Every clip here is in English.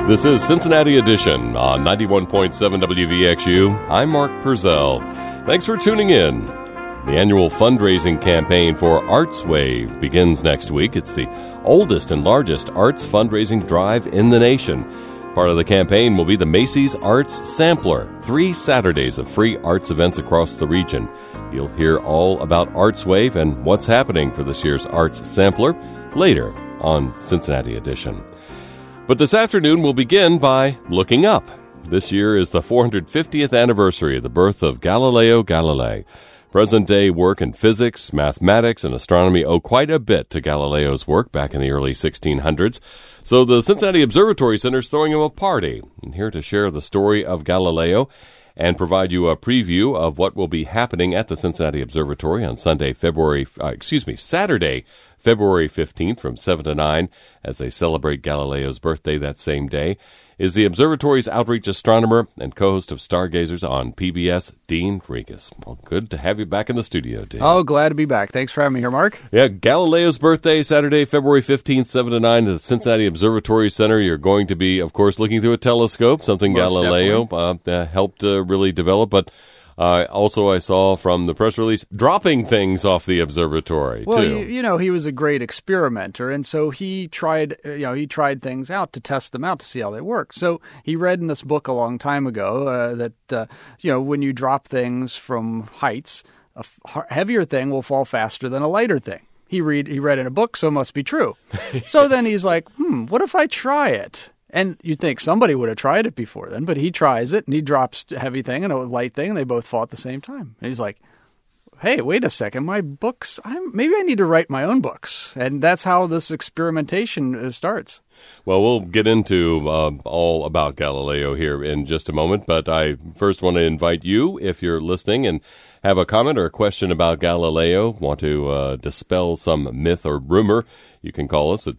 This is Cincinnati Edition on 91.7 WVXU. I'm Mark Purcell. Thanks for tuning in. The annual fundraising campaign for ArtsWave begins next week. It's the oldest and largest arts fundraising drive in the nation. Part of the campaign will be the Macy's Arts Sampler, 3 Saturdays of free arts events across the region. You'll hear all about ArtsWave and what's happening for this year's Arts Sampler later on Cincinnati Edition. But this afternoon we'll begin by looking up. This year is the 450th anniversary of the birth of Galileo Galilei. Present-day work in physics, mathematics, and astronomy owe quite a bit to Galileo's work back in the early 1600s. So the Cincinnati Observatory Center is throwing him a party. And here to share the story of Galileo and provide you a preview of what will be happening at the Cincinnati Observatory on Saturday, February 15th from 7 to 9 as they celebrate Galileo's birthday that same day, is the Observatory's outreach astronomer and co-host of Stargazers on PBS, Dean Regas. Well, good to have you back in the studio, Dean. Oh, glad to be back. Thanks for having me here, Mark. Yeah, Galileo's birthday, Saturday, February 15th, 7 to 9 at the Cincinnati Observatory Center. You're going to be, of course, looking through a telescope, something Most Galileo helped really develop, but also, I saw from the press release, dropping things off the observatory, well, too. You know, he was a great experimenter, and so he tried things out to test them out to see how they work. So he read in this book a long time ago that when you drop things from heights, a heavier thing will fall faster than a lighter thing. He read in a book, so it must be true. So then he's like, what if I try it? And you'd think somebody would have tried it before then, but he tries it, and he drops a heavy thing and a light thing, and they both fall at the same time. And he's like, hey, wait a second, my books, maybe I need to write my own books. And that's how this experimentation starts. Well, we'll get into all about Galileo here in just a moment, but I first want to invite you, if you're listening and have a comment or a question about Galileo, want to dispel some myth or rumor, you can call us at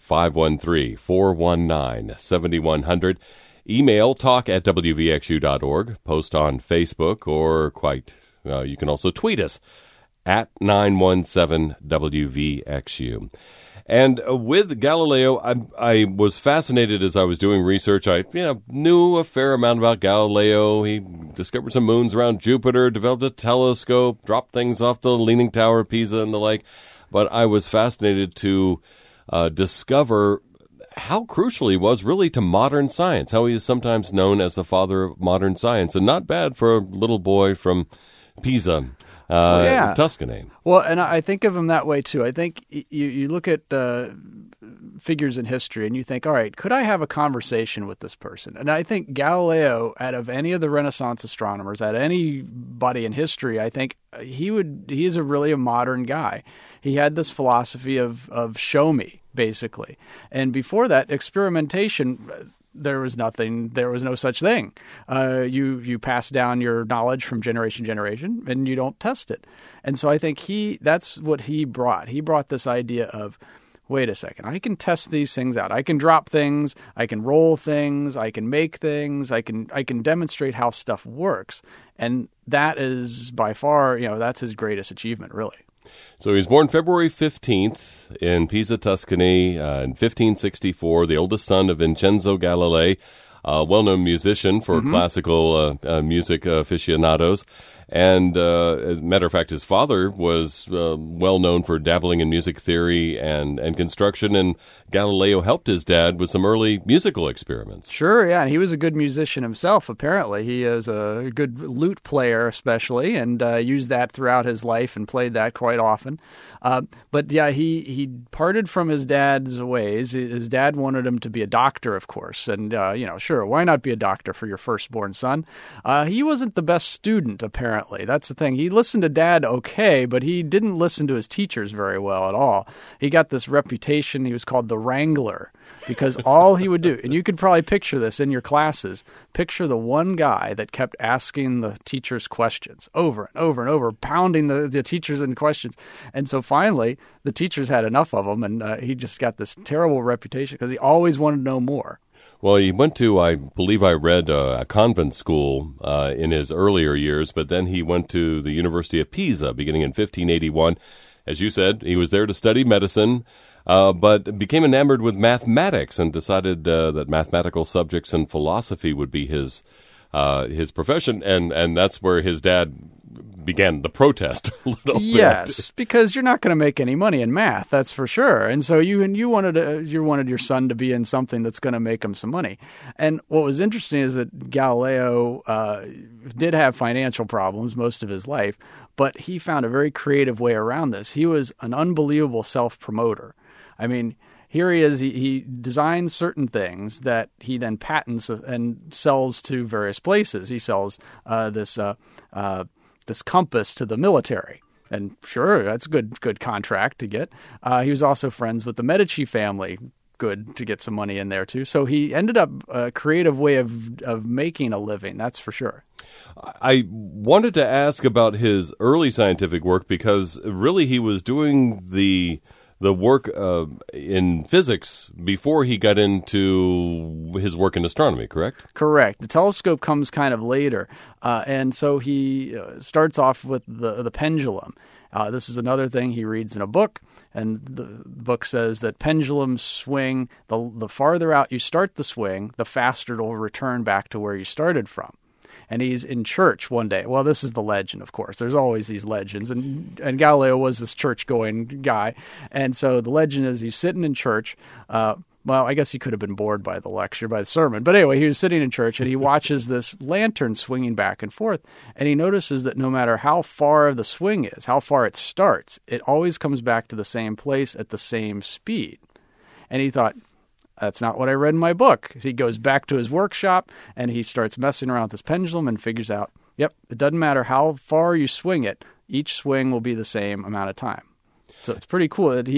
513-419-7100. Email talk@wvxu.org, post on Facebook, or you can also tweet us at 917WVXU. And with Galileo, I was fascinated as I was doing research. I knew a fair amount about Galileo. He discovered some moons around Jupiter, developed a telescope, dropped things off the Leaning Tower of Pisa and the like. But I was fascinated to discover how crucial he was really to modern science, how he is sometimes known as the father of modern science. And not bad for a little boy from Pisa. Tuscany. Well, and I think of him that way, too. I think you look at figures in history and you think, all right, could I have a conversation with this person? And I think Galileo, out of any of the Renaissance astronomers, out of anybody in history, I think he is really a modern guy. He had this philosophy of show me, basically. And before that, experimentation, there was no such thing. You pass down your knowledge from generation to generation, and you don't test it. And so I think that's what he brought. He brought this idea of, wait a second, I can test these things out. I can drop things, I can roll things, I can make things, I can demonstrate how stuff works. And that is by far, that's his greatest achievement, really. So he was born February 15th in Pisa, Tuscany, in 1564, the oldest son of Vincenzo Galilei, a well-known musician for classical music aficionados. And as a matter of fact, his father was well-known for dabbling in music theory and construction, and Galileo helped his dad with some early musical experiments. Sure, yeah, and he was a good musician himself, apparently. He is a good lute player, especially, and used that throughout his life and played that quite often. But yeah, he parted from his dad's ways. His dad wanted him to be a doctor, of course, and sure, why not be a doctor for your firstborn son? He wasn't the best student, apparently. That's the thing. He listened to Dad okay, but he didn't listen to his teachers very well at all. He got this reputation. He was called the Wrangler because all he would do, and you could probably picture this in your classes, picture the one guy that kept asking the teachers questions over and over and over, pounding the teachers in questions. And so finally, the teachers had enough of him, and he just got this terrible reputation because he always wanted to know more. Well, he went to, I believe I read, a convent school in his earlier years, but then he went to the University of Pisa beginning in 1581. As you said, he was there to study medicine. but became enamored with mathematics and decided that mathematical subjects and philosophy would be his profession, and that's where his dad began the protest a little bit. Yes, because you're not going to make any money in math, that's for sure. And so you wanted your son to be in something that's going to make him some money. And what was interesting is that Galileo did have financial problems most of his life, but he found a very creative way around this. He was an unbelievable self-promoter. I mean, here he is. He designs certain things that he then patents and sells to various places. He sells this compass to the military. And sure, that's a good contract to get. He was also friends with the Medici family. Good to get some money in there, too. So he ended up a creative way of making a living, that's for sure. I wanted to ask about his early scientific work because really he was doing the work in physics before he got into his work in astronomy, correct? Correct. The telescope comes kind of later. And so he starts off with the pendulum. This is another thing he reads in a book. And the book says that pendulums swing, the farther out you start the swing, the faster it'll return back to where you started from. And he's in church one day. Well, this is the legend, of course. There's always these legends. And Galileo was this church-going guy. And so the legend is he's sitting in church. Well, I guess he could have been bored by the lecture, by the sermon. But anyway, he was sitting in church, and he watches this lantern swinging back and forth. And he notices that no matter how far the swing is, how far it starts, it always comes back to the same place at the same speed. And he thought, that's not what I read in my book. He goes back to his workshop and he starts messing around with this pendulum and figures out, yep, it doesn't matter how far you swing it, each swing will be the same amount of time. So it's pretty cool that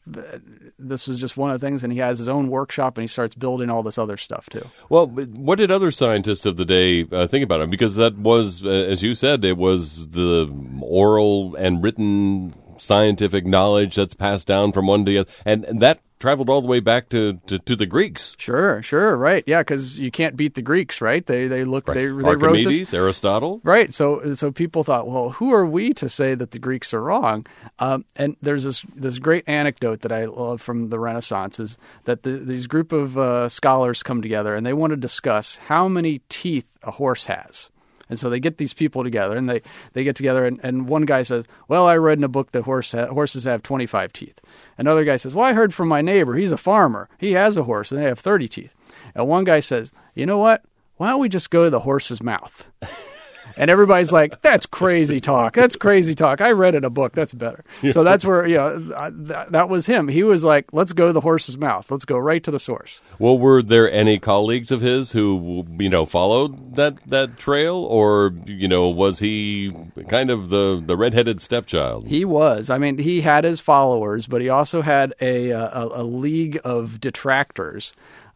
this was just one of the things, and he has his own workshop and he starts building all this other stuff too. Well, what did other scientists of the day think about him? Because that was, as you said, it was the oral and written scientific knowledge that's passed down from one to the other, and that traveled all the way back to the Greeks. Sure, right. Yeah, because you can't beat the Greeks, right? They wrote Archimedes, Aristotle. Right. So people thought, well, who are we to say that the Greeks are wrong? And there's this great anecdote that I love from the Renaissance is that these group of scholars come together and they want to discuss how many teeth a horse has. And so they get these people together, and they get together, and one guy says, well, I read in a book that horses have 25 teeth. Another guy says, well, I heard from my neighbor. He's a farmer. He has a horse, and they have 30 teeth. And one guy says, you know what? Why don't we just go to the horse's mouth? And everybody's like, that's crazy talk. That's crazy talk. I read in a book. That's better. So that's where, that was him. He was like, let's go to the horse's mouth. Let's go right to the source. Well, were there any colleagues of his who, followed that trail? Or, was he kind of the redheaded stepchild? He was. I mean, he had his followers, but he also had a league of detractors.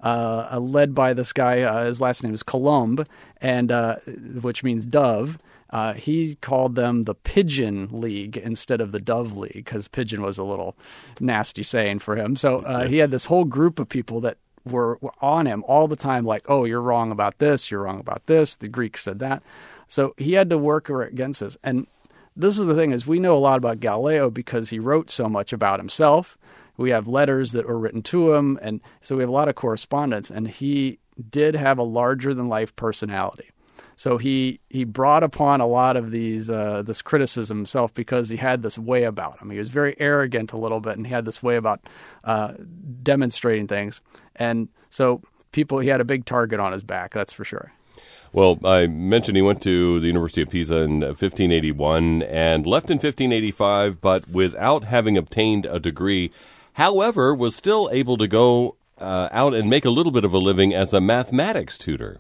Led by this guy, his last name is Colomb, and which means dove. He called them the Pigeon League instead of the Dove League because pigeon was a little nasty saying for him. So he had this whole group of people that were on him all the time, like, oh, you're wrong about this, you're wrong about this. The Greeks said that. So he had to work against this. And this is the thing is we know a lot about Galileo because he wrote so much about himself. We have letters that were written to him, and so we have a lot of correspondence, and he did have a larger-than-life personality. So he brought upon a lot of this criticism himself because he had this way about him. He was very arrogant a little bit, and he had this way about demonstrating things. And so he had a big target on his back, that's for sure. Well, I mentioned he went to the University of Pisa in 1581 and left in 1585, but without having obtained a degree. However, was still able to go out and make a little bit of a living as a mathematics tutor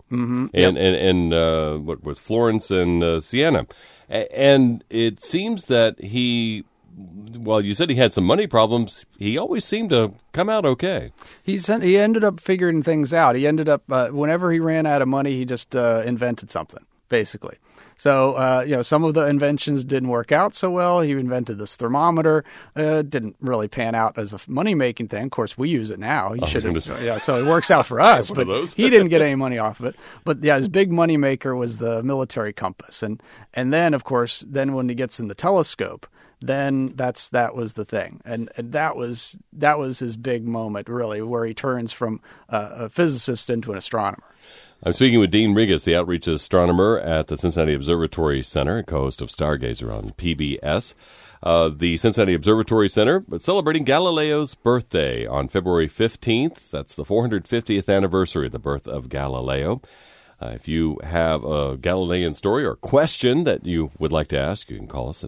in what was Florence and Siena. And it seems that you said he had some money problems. He always seemed to come out okay. He ended up figuring things out. He ended up, whenever he ran out of money, he just invented something, basically. So, some of the inventions didn't work out so well. He invented this thermometer. Didn't really pan out as a money-making thing. Of course, we use it now. So it works out for us. But he didn't get any money off of it. But, his big money maker was the military compass. And then, of course, when he gets in the telescope, then that was the thing. And that was his big moment, really, where he turns from a physicist into an astronomer. I'm speaking with Dean Regas, the outreach astronomer at the Cincinnati Observatory Center, co-host of Stargazer on PBS. The Cincinnati Observatory Center celebrating Galileo's birthday on February 15th. That's the 450th anniversary of the birth of Galileo. If you have a Galilean story or question that you would like to ask, you can call us at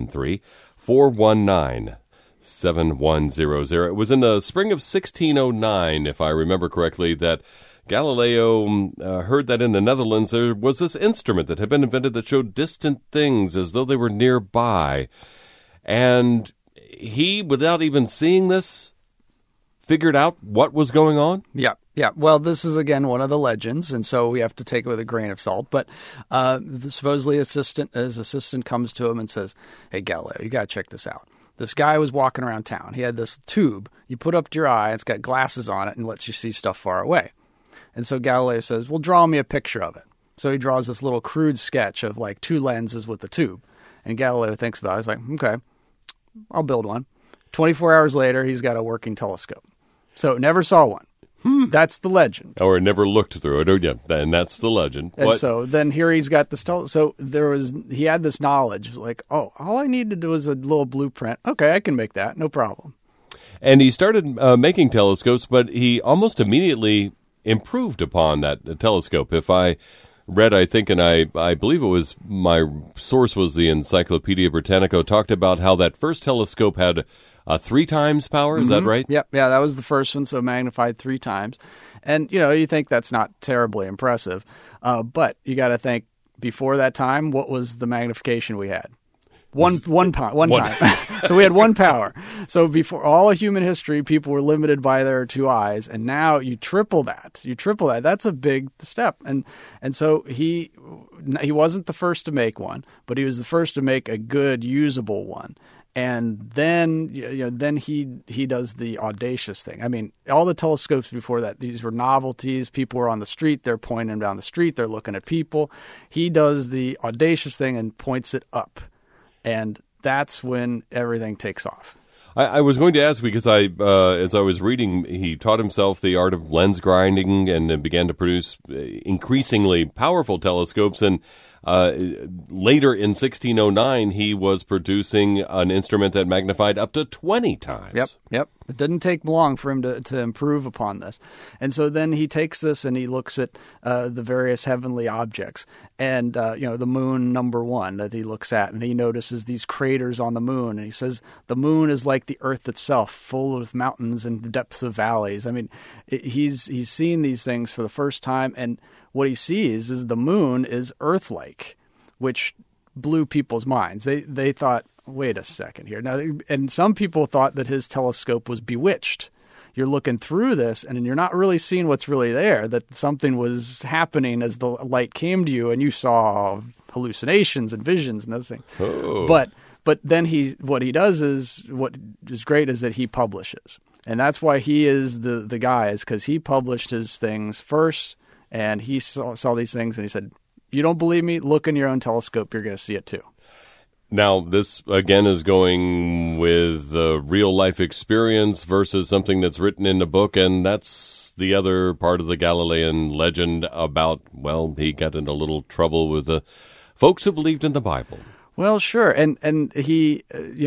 513-419-7100. It was in the spring of 1609, if I remember correctly, that Galileo heard that in the Netherlands there was this instrument that had been invented that showed distant things as though they were nearby. And he, without even seeing this, figured out what was going on? Yeah. Well, this is, again, one of the legends, and so we have to take it with a grain of salt. But supposedly his assistant comes to him and says, "Hey, Galileo, you got to check this out. This guy was walking around town. He had this tube you put up to your eye. It's got glasses on it and lets you see stuff far away." And so Galileo says, "Well, draw me a picture of it." So he draws this little crude sketch of like two lenses with the tube. And Galileo thinks about it. He's like, "Okay, I'll build one." 24 hours later, he's got a working telescope. So never saw one. That's the legend. Or never looked through it. Yeah, and that's the legend. And so then here he's got this. So he had this knowledge, like, oh, all I needed to do was a little blueprint. Okay, I can make that. No problem. And he started making telescopes, but he almost immediately improved upon that telescope. If I read, I think, and I believe it was, my source was the Encyclopedia Britannica, talked about how that first telescope had 3 times power. Is that right? Yep. Yeah, that was the first one, so magnified 3 times. And, you think that's not terribly impressive. But you got to think, before that time, what was the magnification we had? One time. So we had 1 power. So before all of human history, people were limited by their 2 eyes, and now you triple that. That's a big step. And so he wasn't the first to make one, but he was the first to make a good, usable one. And then, then he does the audacious thing. I mean, all the telescopes before that, these were novelties. People were on the street. They're pointing them down the street. They're looking at people. He does the audacious thing and points it up. And that's when everything takes off. I was going to ask, because as I was reading, he taught himself the art of lens grinding and began to produce increasingly powerful telescopes. And later in 1609, he was producing an instrument that magnified up to 20 times. Yep. It didn't take long for him to improve upon this. And so then he takes this and he looks at the various heavenly objects. And, the moon, number 1, that he looks at. And he notices these craters on the moon. And he says the moon is like the earth itself, full of mountains and depths of valleys. I mean, he's seen these things for the first time. And what he sees is the moon is Earth-like, which blew people's minds. They thought, wait a second here. Now, and some people thought that his telescope was bewitched. You're looking through this, and you're not really seeing what's really there, that something was happening as the light came to you, and you saw hallucinations and visions and those things. Oh. But then what he does is, what is great is that he publishes. And that's why he is the guy, is because he published his things first. And he saw these things, and he said, "You don't believe me? Look in your own telescope. You're going to see it too." Now, this, again, is going with real-life experience versus something that's written in a book, and that's the other part of the Galilean legend about, well, he got into a little trouble with the folks who believed in the Bible. Well, sure. And he,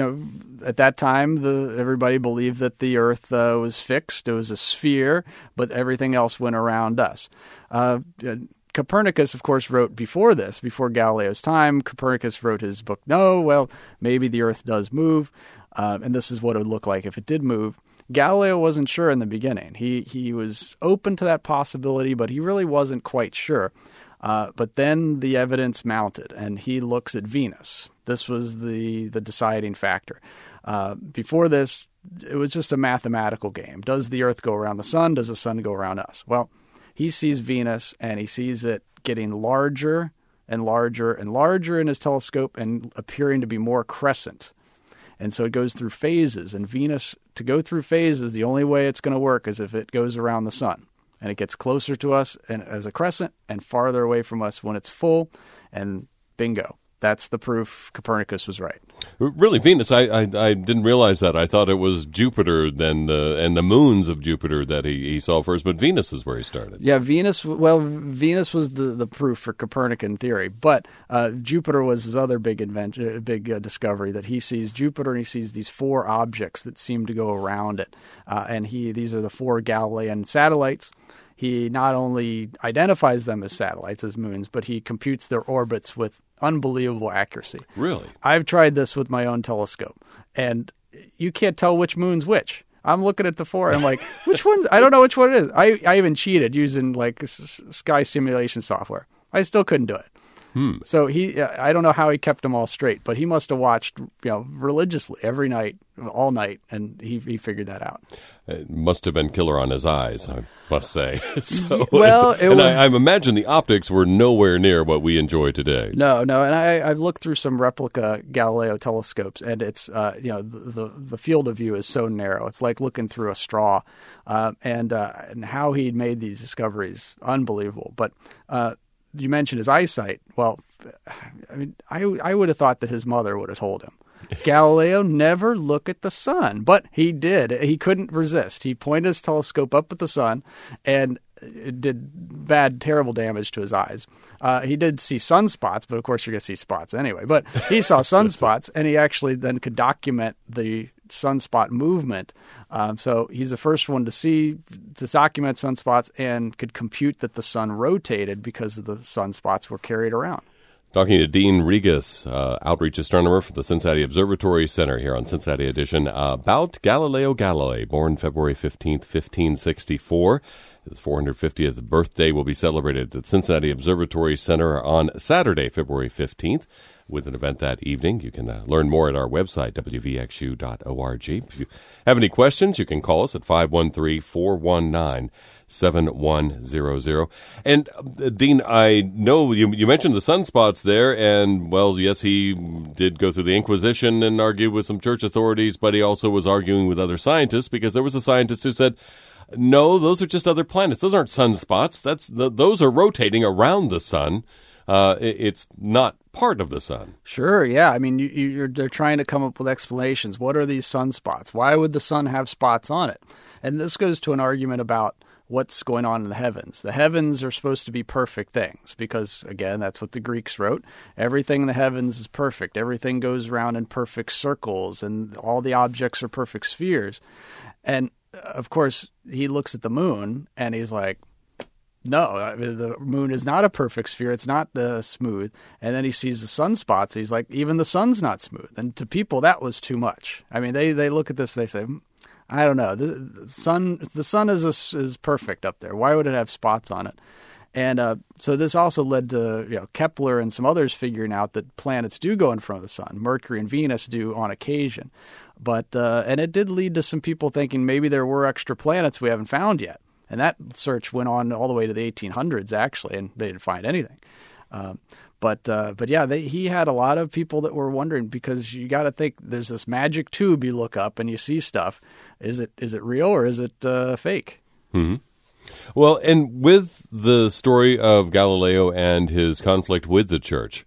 at that time, everybody believed that the earth was fixed. It was a sphere, but everything else went around us. Copernicus, of course, wrote before this, before Galileo's time. Copernicus wrote his book, maybe the earth does move, and this is what it would look like if it did move. Galileo wasn't sure in the beginning. He was open to that possibility, but he really wasn't quite sure. But then the evidence mounted, and he looks at Venus. This was the deciding factor. Before this, it was just a mathematical game. Does the Earth go around the sun? Does the sun go around us? Well, he sees Venus, and he sees it getting larger and larger and larger in his telescope and appearing to be more crescent. And so it goes through phases. And Venus, to go through phases, the only way it's going to work is if it goes around the sun. And it gets closer to us and as a crescent and farther away from us when it's full, and bingo. That's the proof Copernicus was right. Really, Venus, I didn't realize that. I thought it was Jupiter and the moons of Jupiter that he saw first, but Venus is where he started. Yeah, Venus was the proof for Copernican theory, but Jupiter was his other big discovery, that he sees Jupiter and he sees these 4 objects that seem to go around it. And these are the 4 Galilean satellites. He not only identifies them as satellites, as moons, but he computes their orbits with unbelievable accuracy. Really? I've tried this with my own telescope, and you can't tell which moon's which. I'm looking at the 4, and I'm like, which one? I don't know which one it is. I even cheated using like sky simulation software. I still couldn't do it. So I don't know how he kept them all straight, but he must have watched, religiously every night, all night, and he figured that out. It must have been killer on his eyes, I must say. Well, I imagine the optics were nowhere near what we enjoy today. No, and I've looked through some replica Galileo telescopes, and it's the field of view is so narrow. It's like looking through a straw, and how he'd made these discoveries, unbelievable. But you mentioned his eyesight. Well, I mean, I would have thought that his mother would have told him, Galileo, never look at the sun. But he did. He couldn't resist. He pointed his telescope up at the sun, and it did terrible damage to his eyes. He did see sunspots, but of course you're going to see spots anyway. But he saw sunspots, and he actually then could document the sunspot movement. So he's the first one to document sunspots and could compute that the sun rotated because the sunspots were carried around. Talking to Dean Regas, outreach astronomer for the Cincinnati Observatory Center here on Cincinnati Edition, about Galileo Galilei, born February 15th, 1564. His 450th birthday will be celebrated at the Cincinnati Observatory Center on Saturday, February 15th, with an event that evening. You can learn more at our website, wvxu.org. If you have any questions, you can call us at 513-419-7100. And Dean, I know you mentioned the sunspots there, and well, yes, he did go through the Inquisition and argue with some church authorities, but he also was arguing with other scientists, because there was a scientist who said, no, those are just other planets. Those aren't sunspots. Those are rotating around the sun. It's not part of the sun. Sure, yeah. I mean, they're trying to come up with explanations. What are these sunspots? Why would the sun have spots on it? And this goes to an argument about what's going on in the heavens. The heavens are supposed to be perfect things because, again, that's what the Greeks wrote. Everything in the heavens is perfect. Everything goes around in perfect circles, and all the objects are perfect spheres. And, of course, he looks at the moon, and he's like, no, the moon is not a perfect sphere. It's not smooth. And then he sees the sunspots. He's like, even the sun's not smooth. And to people, that was too much. I mean, they look at this, they say, I don't know. The sun is perfect up there. Why would it have spots on it? And so this also led to Kepler and some others figuring out that planets do go in front of the sun. Mercury and Venus do on occasion. But and it did lead to some people thinking maybe there were extra planets we haven't found yet. And that search went on all the way to the 1800s, actually, and they didn't find anything. But yeah, he had a lot of people that were wondering, because you got to think there's this magic tube you look up and you see stuff. Is it real or is it fake? Mm-hmm. Well, and with the story of Galileo and his conflict with the church,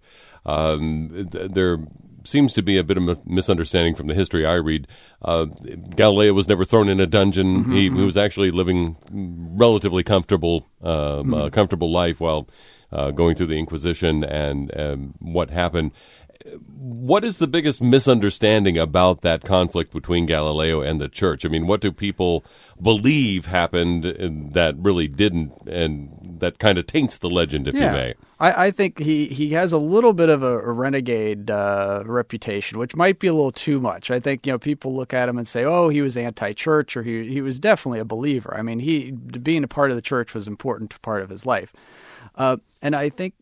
there seems to be a bit of a misunderstanding from the history I read. Galileo was never thrown in a dungeon. Mm-hmm. He was actually living relatively comfortable life while going through the Inquisition and what happened. What is the biggest misunderstanding about that conflict between Galileo and the church? I mean, what do people believe happened that really didn't, and that kind of taints the legend, if you may? I think he has a little bit of a renegade reputation, which might be a little too much. I think people look at him and say, oh, he was anti-church, or he was definitely a believer. I mean, being a part of the church was an important part of his life. And I think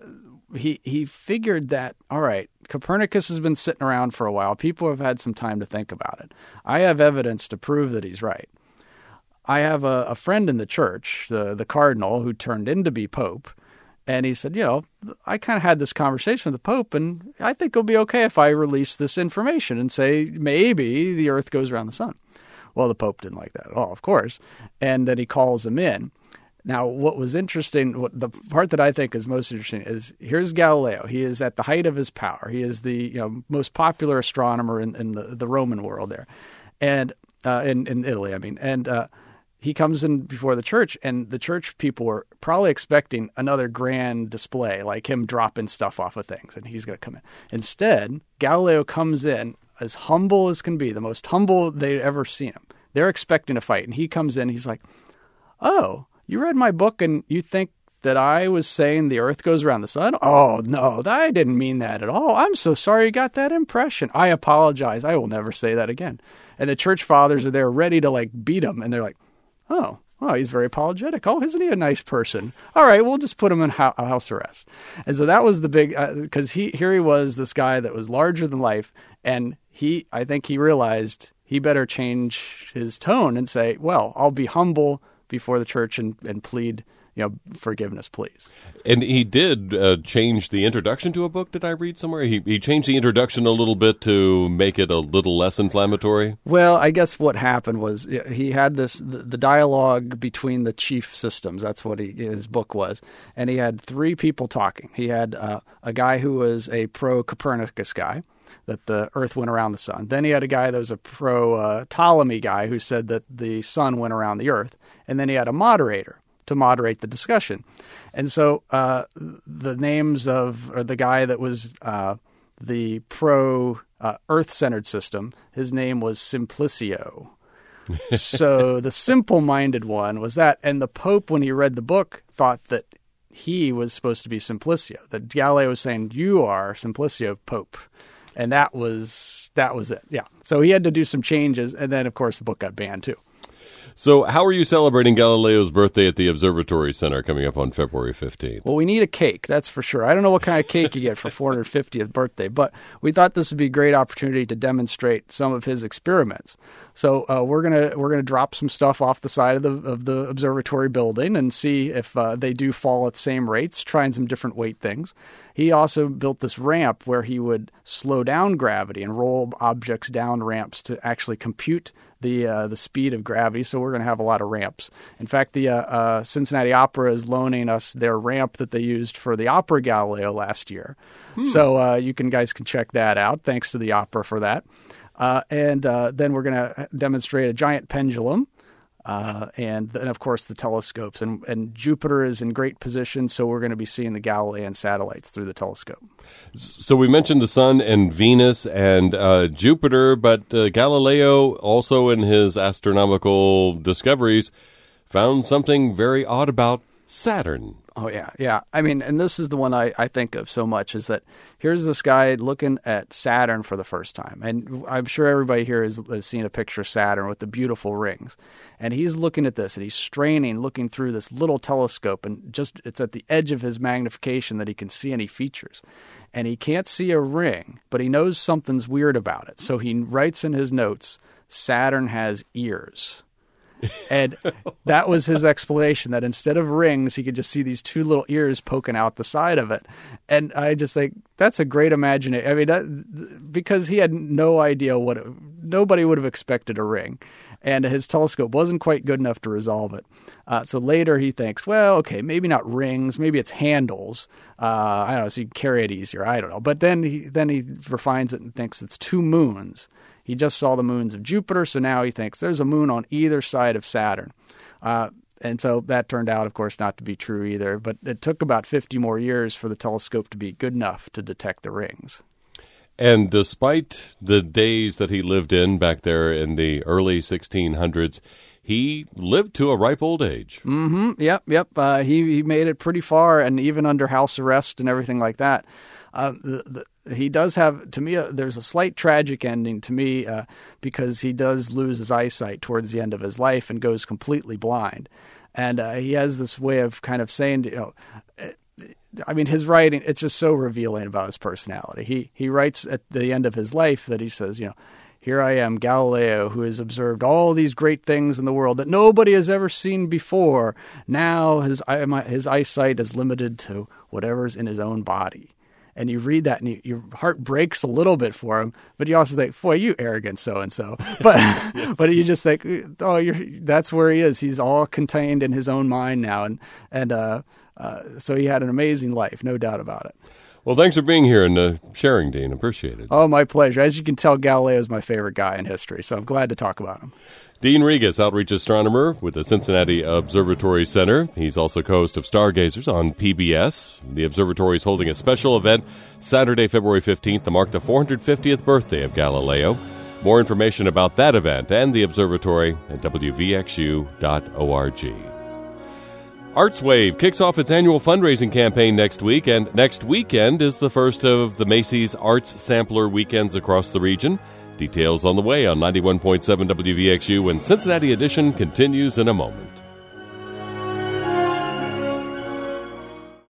he figured that, all right, Copernicus has been sitting around for a while. People have had some time to think about it. I have evidence to prove that he's right. I have a friend in the church, the cardinal, who turned in to be pope, and he said, I kind of had this conversation with the pope, and I think it'll be okay if I release this information and say maybe the earth goes around the sun. Well, the pope didn't like that at all, of course, and then he calls him in. Now, what was interesting, the part that I think is most interesting is here's Galileo. He is at the height of his power. He is the most popular astronomer in the Roman world there, and in Italy, I mean. And he comes in before the church, and the church people were probably expecting another grand display, like him dropping stuff off of things, and he's going to come in. Instead, Galileo comes in as humble as can be, the most humble they'd ever seen him. They're expecting a fight, and he comes in, he's like, "Oh, you read my book and you think that I was saying the earth goes around the sun? Oh, no, I didn't mean that at all. I'm so sorry you got that impression. I apologize. I will never say that again." And the church fathers are there ready to beat him. And they're like, "Oh, he's very apologetic. Oh, isn't he a nice person? All right, we'll just put him in house arrest." And so that was the big, because here he was, this guy that was larger than life. And I think he realized he better change his tone and say, well, I'll be humble before the church and plead, forgiveness, please. And he did change the introduction to a book. Did I read somewhere? He changed the introduction a little bit to make it a little less inflammatory. Well, I guess what happened was he had the dialogue between the chief systems. That's what his book was. And he had three people talking. He had a guy who was a pro-Copernicus guy, that the earth went around the sun. Then he had a guy that was a pro-Ptolemy guy who said that the sun went around the earth. And then he had a moderator to moderate the discussion. And so the names or the guy that was the pro-earth-centered system, his name was Simplicio. So the simple-minded one was that. And the Pope, when he read the book, thought that he was supposed to be Simplicio, that Galileo was saying, "You are Simplicio, Pope." And that was it. Yeah. So he had to do some changes. And then, of course, the book got banned, too. So how are you celebrating Galileo's birthday at the Observatory Center coming up on February 15th? Well, we need a cake, that's for sure. I don't know what kind of cake you get for 450th birthday, but we thought this would be a great opportunity to demonstrate some of his experiments. So we're gonna drop some stuff off the side of the observatory building and see if they do fall at the same rates, trying some different weight things. He also built this ramp where he would slow down gravity and roll objects down ramps to actually compute the speed of gravity. So we're going to have a lot of ramps. In fact, the Cincinnati Opera is loaning us their ramp that they used for the Opera Galileo last year. So you guys can check that out. Thanks to the opera for that. And then we're going to demonstrate a giant pendulum. And then, of course, the telescopes. And Jupiter is in great position, so we're going to be seeing the Galilean satellites through the telescope. So we mentioned the Sun and Venus and Jupiter, but Galileo also in his astronomical discoveries found something very odd about Saturn. Oh, yeah. I mean, and this is the one I think of so much, is that here's this guy looking at Saturn for the first time. And I'm sure everybody here has seen a picture of Saturn with the beautiful rings. And he's looking at this, and he's straining, looking through this little telescope, and it's at the edge of his magnification that he can see any features. And he can't see a ring, but he knows something's weird about it. So he writes in his notes, "Saturn has ears." And that was his explanation, that instead of rings, he could just see these two little ears poking out the side of it. And I just think that's a great imagination. I mean, because he had no idea nobody would have expected a ring. And his telescope wasn't quite good enough to resolve it. So later he thinks, well, okay, maybe not rings, maybe it's handles. I don't know, so you can carry it easier. I don't know. But then he refines it and thinks it's two moons. He just saw the moons of Jupiter, so now he thinks there's a moon on either side of Saturn. And so that turned out, of course, not to be true either. But it took about 50 more years for the telescope to be good enough to detect the rings. And despite the days that he lived in back there in the early 1600s, he lived to a ripe old age. Mm-hmm. Yep. He made it pretty far, and even under house arrest and everything like that. He does have, to me, there's a slight tragic ending to me because he does lose his eyesight towards the end of his life and goes completely blind. And he has this way of kind of saying, I mean, his writing, it's just so revealing about his personality. He writes at the end of his life that he says, "Here I am, Galileo, who has observed all these great things in the world that nobody has ever seen before. Now his eyesight is limited to whatever's in his own body." and you read that, and your heart breaks a little bit for him, but you also think, boy, you arrogant so-and-so. But but you just think, oh, that's where he is. He's all contained in his own mind now, and so he had an amazing life, no doubt about it. Well, thanks for being here and sharing, Dean. Appreciate it. Oh, my pleasure. As you can tell, Galileo is my favorite guy in history, so I'm glad to talk about him. Dean Regas, outreach astronomer with the Cincinnati Observatory Center. He's also co-host of Stargazers on PBS. The observatory is holding a special event Saturday, February 15th to mark the 450th birthday of Galileo. More information about that event and the observatory at wvxu.org. ArtsWave kicks off its annual fundraising campaign next week, and next weekend is the first of the Macy's Arts Sampler weekends across the region. Details on the way on 91.7 WVXU, and Cincinnati Edition continues in a moment.